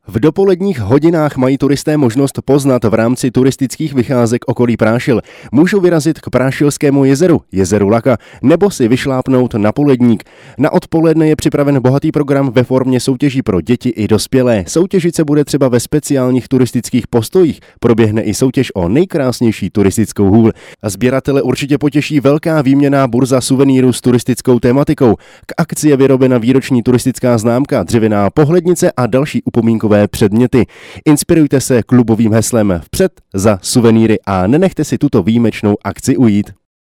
V dopoledních hodinách mají turisté možnost poznat v rámci turistických vycházek okolí Prášil. Můžou vyrazit k Prášilskému jezeru Laka, nebo si vyšlápnout na Poledník. Na odpoledne je připraven bohatý program ve formě soutěží pro děti i dospělé. Soutěžit se bude třeba ve speciálních turistických postojích. Proběhne i soutěž o nejkrásnější turistickou hůl. Sběratele určitě potěší velká výměnná burza suvenýrů s turistickou tematikou. K akci je vyrobena výroční turistická známka, dřevěná pohlednice a další upomínkové předměty. Inspirujte se klubovým heslem Vpřed za suvenýry a nenechte si tuto výjimečnou akci ujít.